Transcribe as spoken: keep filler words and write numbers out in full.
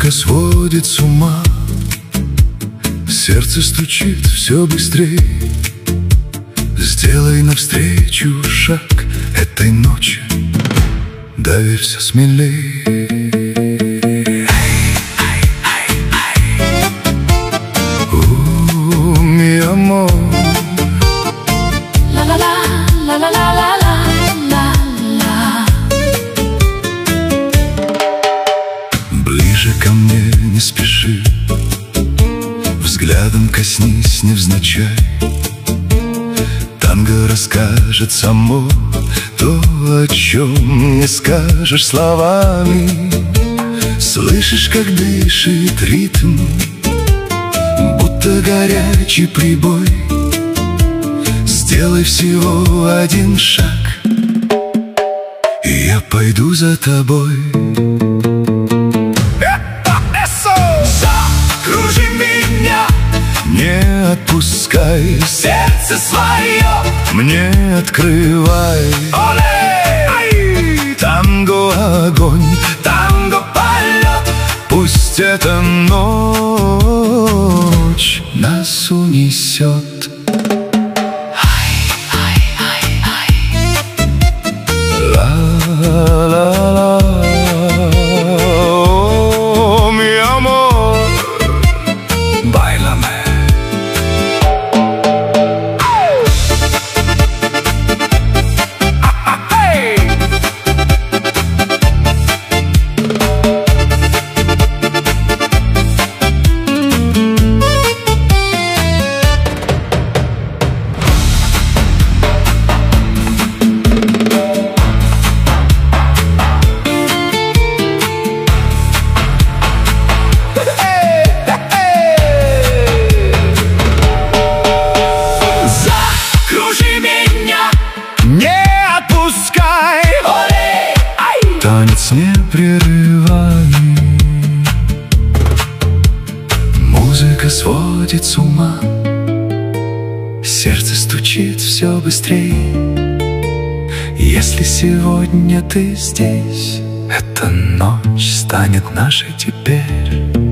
Музыка сводит с ума, сердце стучит все быстрее. Сделай навстречу шаг этой ночи, доверься смелее. У, ми амор. Ближе ко мне не спеши, взглядом коснись невзначай. Танго расскажет само то, о чем не скажешь словами. Слышишь, как дышит ритм, будто горячий прибой. Сделай всего один шаг, и я пойду за тобой. Закружи меня, не отпускай, сердце свое мне открывай. Оле! Танго огонь, танго полет, пусть эта ночь нас унесет. Ла-ла-ла, о, ми амор, бáilame. Танец непрерываемый, музыка сводит с ума, сердце стучит все быстрее. Если сегодня ты здесь, эта ночь станет нашей теперь.